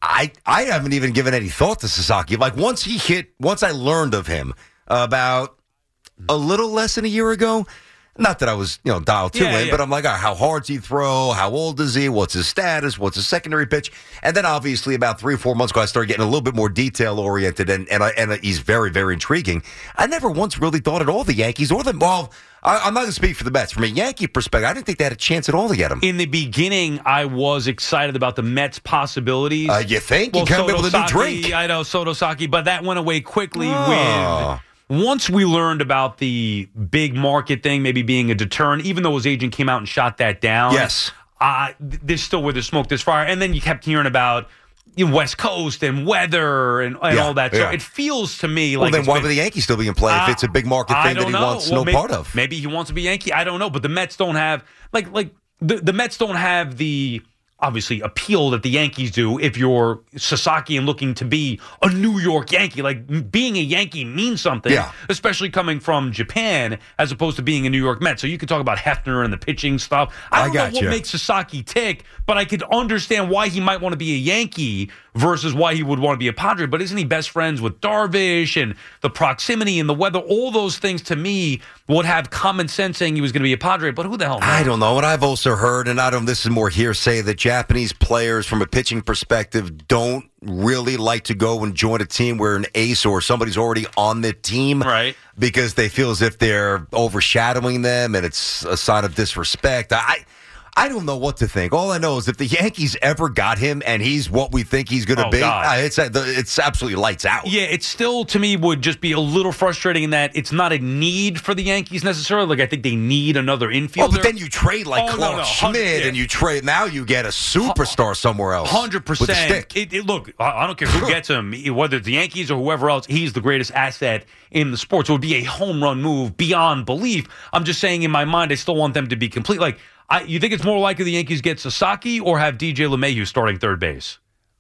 I I haven't even given any thought to Sasaki. Like once he hit, once I learned of him about a little less than a year ago. Not that I was, you know, dialed to yeah, in, yeah. but I'm like, all right, how hard's he throw? How old is he? What's his status? What's his secondary pitch? And then obviously about three or four months ago, I started getting a little bit more detail oriented, and and, I, and he's very, very intriguing. I never once really thought at all the Yankees or the well. I, I'm not going to speak for the Mets. From a Yankee perspective, I didn't think they had a chance at all to get him. In the beginning, I was excited about the Mets' possibilities. Uh, you think? Well, you come in with a new Sotosaki, drink. I know, Sotosaki, but that went away quickly Oh. with... Once we learned about the big market thing, maybe being a deterrent, even though his agent came out and shot that down. Yes. Uh, there's still where there's smoke, there's fire. And then you kept hearing about you know, West Coast and weather and, and Yeah, all that. So yeah. it feels to me Well, like. then it's why been, would the Yankees still be in play if uh, it's a big market I thing that don't he know. wants Well, no maybe, part of? Maybe he wants to be Yankee. I don't know. But the Mets don't have like like the, the Mets don't have the. Obviously, appeal that the Yankees do if you're Sasaki and looking to be a New York Yankee. Like, being a Yankee means something, Yeah. especially coming from Japan as opposed to being a New York Met. So you could talk about Hefner and the pitching stuff. I I don't know got what you. makes Sasaki tick, but I could understand why he might want to be a Yankee versus why he would want to be a Padre. But isn't he best friends with Darvish and the proximity and the weather? All those things, to me, would have common sense saying he was going to be a Padre. But who the hell knows? I don't know. And I've also heard, and I don't. This is more hearsay, that Japanese players, from a pitching perspective, don't really like to go and join a team where an ace or somebody's already on the team, Right. Because they feel as if they're overshadowing them, and it's a sign of disrespect. I. I don't know what to think. All I know is if the Yankees ever got him and he's what we think he's going to Oh, be, God. uh, it's uh, the- it's absolutely lights out. Yeah, it still, to me, would just be a little frustrating in that it's not a need for the Yankees necessarily. Like, I think they need another infielder. Oh, but then you trade like Oh, no, Clark no, Schmidt, yeah. and you trade. Now you get a superstar somewhere else. Hundred with a percent. stick. It, it, look, I, I don't care who gets him, whether it's the Yankees or whoever else. He's the greatest asset in the sport. So it would be a home run move beyond belief. I'm just saying, in my mind, I still want them to be complete. Like, I, you think it's more likely the Yankees get Sasaki or have D J LeMahieu starting third base?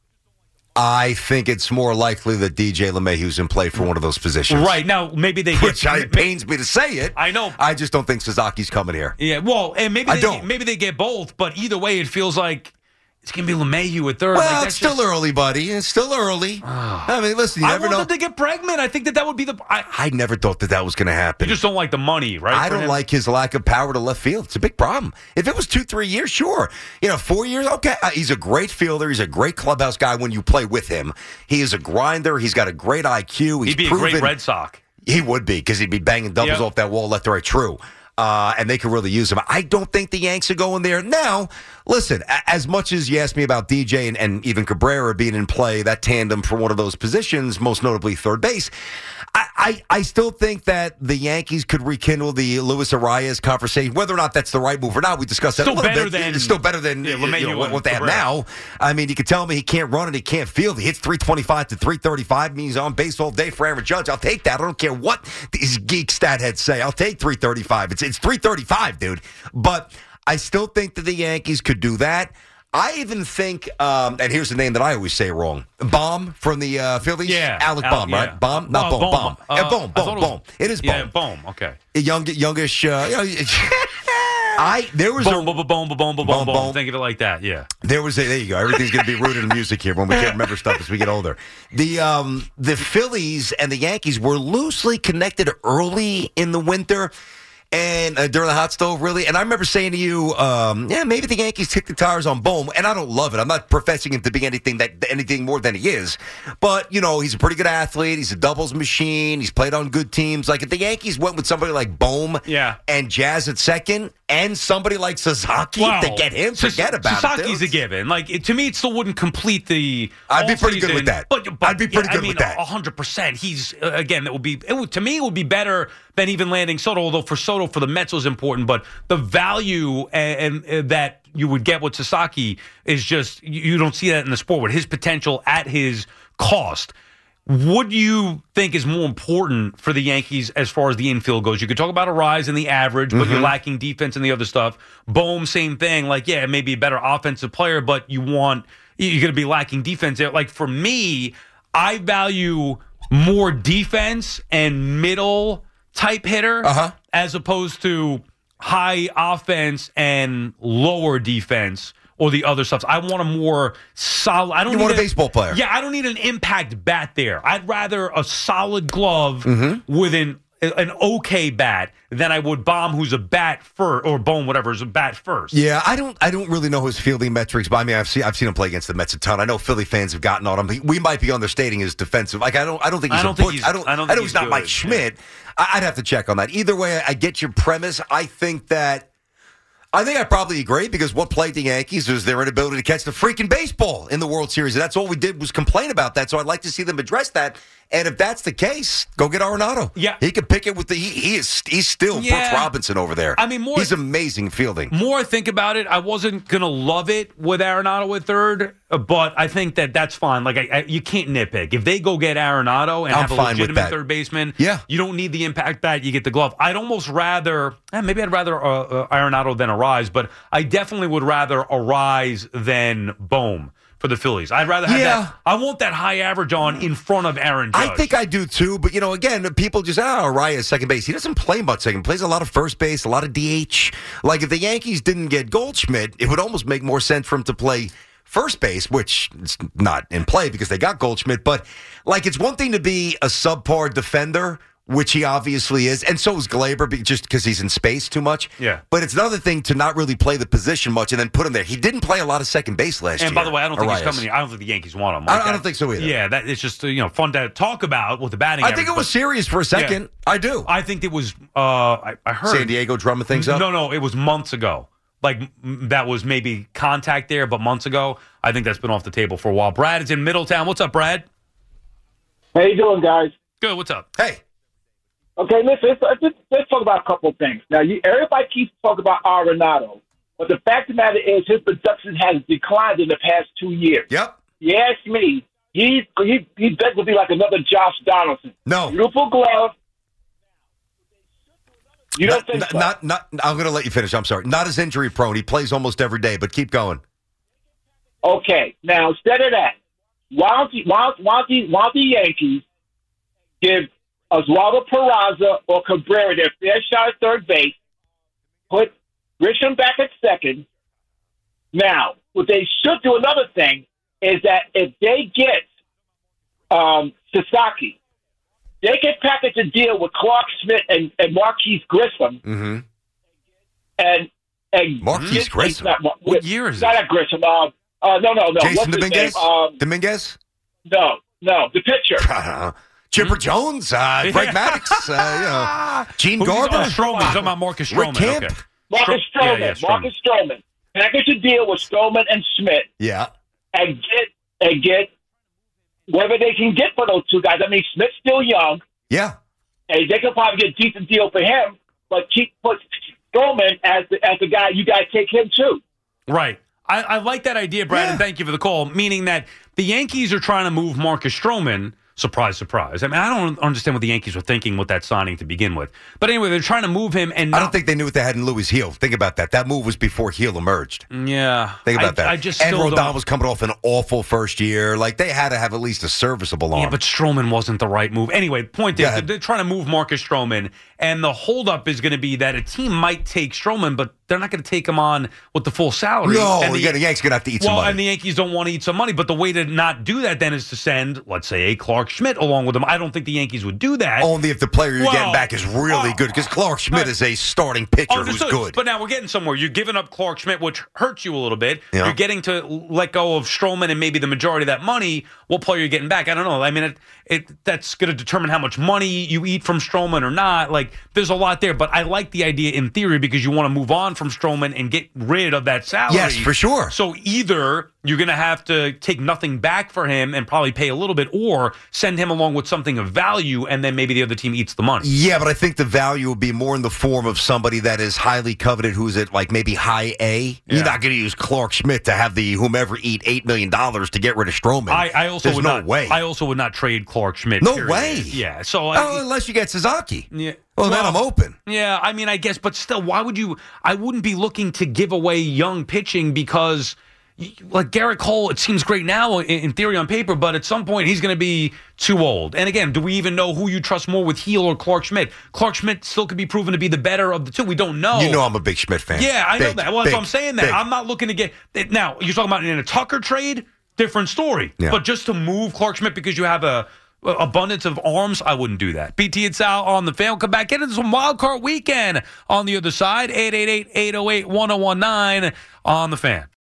I think it's more likely that D J LeMahieu's in play for one of those positions. Right now, maybe they Which get. I, it pains me to say it. I know. I just don't think Suzuki's coming here. Yeah, well, and maybe I they, don't. maybe they get both, but either way, it feels like it's gonna be LeMahieu at third. Well, like, it's that's still just, early, buddy. It's still early. I mean, listen, you I never want know. them to get Bregman. I think that that would be the. I, I never thought that that was going to happen. you just don't like the money, right? I for don't him? like his lack of power to left field. It's a big problem. If it was two, three years, sure. You know, four years, okay. Uh, he's a great fielder. He's a great clubhouse guy when you play with him. He is a grinder. He's got a great I Q. He's He'd be proven, a great Red Sox. He would be, because he'd be banging doubles Yep. off that wall left to right. True. Uh, and they could really use him. I don't think the Yanks are going there. Now, listen, a- as much as you asked me about D J and, and even Cabrera being in play, that tandem for one of those positions, most notably third base, I, I, I still think that the Yankees could rekindle the Luis Arias conversation. Whether or not that's the right move or not, we discussed that Still a little better bit. than- it's still better than Yeah, you know, LeMahieu what, and what they have Cabrera. now. I mean, you can tell me he can't run and he can't field. He hits three twenty-five to three thirty-five, means he's on base all day for Aaron Judge. I'll take that. I don't care what these geek stat heads say. I'll take three thirty-five. It's it's three thirty-five, dude. But I still think that the Yankees could do that. I even think, um, and here's the name that I always say wrong, Baum from the uh, Phillies? Yeah. Alec Al- Baum, yeah. right? Baum? Not Uh, Baum, Baum. Uh, Yeah, Baum, I thought Baum, it was- Baum. It is Yeah, Baum. boom. Okay. A young, youngish, uh, you know, I, there was Boom, a, boom, boom, boom, boom, boom, Boom, boom. boom. Think of it like that. Yeah. There was a there you go. Everything's going to be rooted in music here when we can't remember stuff as we get older. The um the Phillies and the Yankees were loosely connected early in the winter. And uh, during the hot stove, really. And I remember saying to you, um, yeah, maybe the Yankees kick the tires on Bohm. And I don't love it. I'm not professing him to be anything that anything more than he is. But, you know, he's a pretty good athlete. He's a doubles machine. He's played on good teams. Like, if the Yankees went with somebody like Bohm Yeah. and Jazz at second and somebody like Sasaki Wow. to get him, Sas- forget about Sasaki's it. a given. Like, it, to me, it still wouldn't complete the. I'd be pretty good offseason, with that. But, but I'd be pretty yeah, good I mean, with that. A hundred percent. He's uh, again. That would be. It would, to me, it would be better than even landing Soto. Although for Soto, for the Mets was important, but the value and, and uh, that you would get with Sasaki is just you, you don't see that in the sport with his potential at his cost. What do you think is more important for the Yankees as far as the infield goes? You could talk about a rise in the average, but Mm-hmm. you're lacking defense and the other stuff. Bohm, same thing. Like, yeah, maybe a better offensive player, but you want you're going to be lacking defense there. Like, for me, I value more defense and middle type hitter Uh-huh. as opposed to high offense and lower defense. or the other stuff. I want a more solid. I don't You need want a baseball player. Yeah, I don't need an impact bat there. I'd rather a solid glove Mm-hmm. with an an okay bat than I would Bomb, who's a bat first, or Bone, whatever, is a bat first. Yeah, I don't I don't really know his fielding metrics, but I mean I've seen I've seen him play against the Mets a ton. I know Philly fans have gotten on him. He- We might be understating his defensive. Like I don't I don't think he's I don't a think butch- he's- I don't I don't I think know he's he's not Mike good. Schmidt. I- I'd have to check on that. Either way, I get your premise. I think that I think I probably agree because what plagued the Yankees was their inability to catch the freaking baseball in the World Series. And that's all we did was complain about that. So I'd like to see them address that. And if that's the case, go get Arenado. Yeah. He can pick it with the he, he is he's still Yeah. Brooks Robinson over there. I mean, more- he's amazing fielding. More I think about it, I wasn't going to love it with Arenado at third, uh, but I think that that's fine. Like, I, I, you can't nitpick. If they go get Arenado and I'm have a fine with legitimate that. third baseman, Yeah. you don't need the impact bat, you get the glove. I'd almost rather, eh, maybe I'd rather uh, uh, Arenado than Arise, but I definitely would rather Arise than Bohm for the Phillies. I'd rather have Yeah. that. I want that high average on in front of Aaron Judge. I think I do too, but you know, again, people just ah, Araya is second base. He doesn't play much second. He plays a lot of first base, a lot of D H. Like if the Yankees didn't get Goldschmidt, it would almost make more sense for him to play first base, which is not in play because they got Goldschmidt. But like, it's one thing to be a subpar defender, which he obviously is, and so is Glaber, be- just because he's in space too much. Yeah. But it's another thing to not really play the position much and then put him there. He didn't play a lot of second base last year. And by the way, I don't think he's Arias. coming here. I don't think the Yankees want him. I- Like I don't that- think so either. Yeah, that it's just uh, you know fun to talk about with the batting. I think average, it was but- serious for a second. Yeah. I do. I think it was. Uh, I, I heard San Diego drumming things up? No, no, it was months ago. Like m- that was maybe contact there, but months ago. I think that's been off the table for a while. Brad is in Middletown. What's up, Brad? How you doing, guys? Good. What's up? Hey. Okay, listen, let's, let's, let's talk about a couple of things. Now, you, everybody keeps talking about Arenado, but the fact of the matter is his production has declined in the past two years. Yep. You ask me, he's he, he's better to be like another Josh Donaldson. No. Beautiful glove. You don't not, think not, so? not, not, I'm going to let you finish. I'm sorry. Not as injury prone. He plays almost every day, but keep going. Okay, now instead of that, why don't the, why, don't- why, don't the, why don't the Yankees give Oswaldo Peraza or Cabrera their fair shot at third base, put Grisham back at second. Now, what they should do, another thing, is that if they get um, Sasaki, they can package a deal with Clark Smith and, and Marquise Grissom, Mm-hmm. and and Marquise get- Grissom? not Mar- What year is not it? at Grissom. Uh, uh, no, no, no. Jason What's his Dominguez? name? Um, Dominguez? no, no, the pitcher. Chipper Jones, uh, Greg Yeah. Maddox, uh, you know, Gene Who's he- Garber. Oh, Stroman. He's talking about Marcus Rick Stroman. Camp. Okay. Marcus Stro- Stroman. yeah, yeah, Stroman. Marcus Stroman. Package a deal with Stroman and Smith Yeah. and get and get whatever they can get for those two guys. I mean, Smith's still young, Yeah. and they could probably get a decent deal for him, but keep put Stroman as the as the guy. You guys take him too. Right. I, I like that idea, Brad, and Yeah. thank you for the call. Meaning that the Yankees are trying to move Marcus Stroman. Surprise, surprise. I mean, I don't understand what the Yankees were thinking with that signing to begin with. But anyway, they're trying to move him. And I not- don't think they knew what they had in Louis Heel. Think about that. That move was before Heel emerged. Yeah. Think about I, that. I just and still Rodon don't- was coming off an awful first year. Like, they had to have at least a serviceable arm. Yeah, but Stroman wasn't the right move. Anyway, point Go is, ahead. they're trying to move Marcus Stroman, and the holdup is going to be that a team might take Stroman, but they're not going to take him on with the full salary. no, and the, you got the Yankees going to have to eat some well, money. and the Yankees don't want to eat some money, but the way to not do that then is to send, let's say, a Clark Schmidt along with him. I don't think the Yankees would do that. Only if the player you're Well, getting back is really well, good, because Clark Schmidt uh, is a starting pitcher Understood. who's good. But now we're getting somewhere. You're giving up Clark Schmidt, which hurts you a little bit. Yeah. You're getting to let go of Stroman and maybe the majority of that money. What player you're getting back? I don't know. I mean, it, it that's going to determine how much money you eat from Stroman or not. Like, there's a lot there. But I like the idea in theory because you want to move on from Stroman and get rid of that salary. Yes, for sure. So either you're going to have to take nothing back for him and probably pay a little bit, or send him along with something of value, and then maybe the other team eats the money. Yeah, but I think the value would be more in the form of somebody that is highly coveted, who's at like maybe high A. Yeah. You're not going to use Clark Schmidt to have the whomever eat eight million dollars to get rid of Stroman. I, I also There's would no not. way. I also would not trade Clark Schmidt. No period. way. Yeah. So. oh, I, unless you get Suzuki. yeah. Well, then I'm open. Yeah, I mean, I guess, but still, why would you? I wouldn't be looking to give away young pitching because like Garrett Cole, it seems great now in, in theory on paper, but at some point he's going to be too old. And again, do we even know who you trust more with Heel or Clark Schmidt? Clark Schmidt still could be proven to be the better of the two. We don't know. You know I'm a big Schmidt fan. Yeah, I big, know that. Well, that's big, what I'm saying. That big. I'm not looking to get now. You're talking about in a Tucker trade, different story. Yeah. But just to move Clark Schmidt because you have a abundance of arms, I wouldn't do that. B T and Sal on the Fan. We'll come back into some wild card weekend on the other side. eight eight eight, eight oh eight, one oh one nine on the Fan.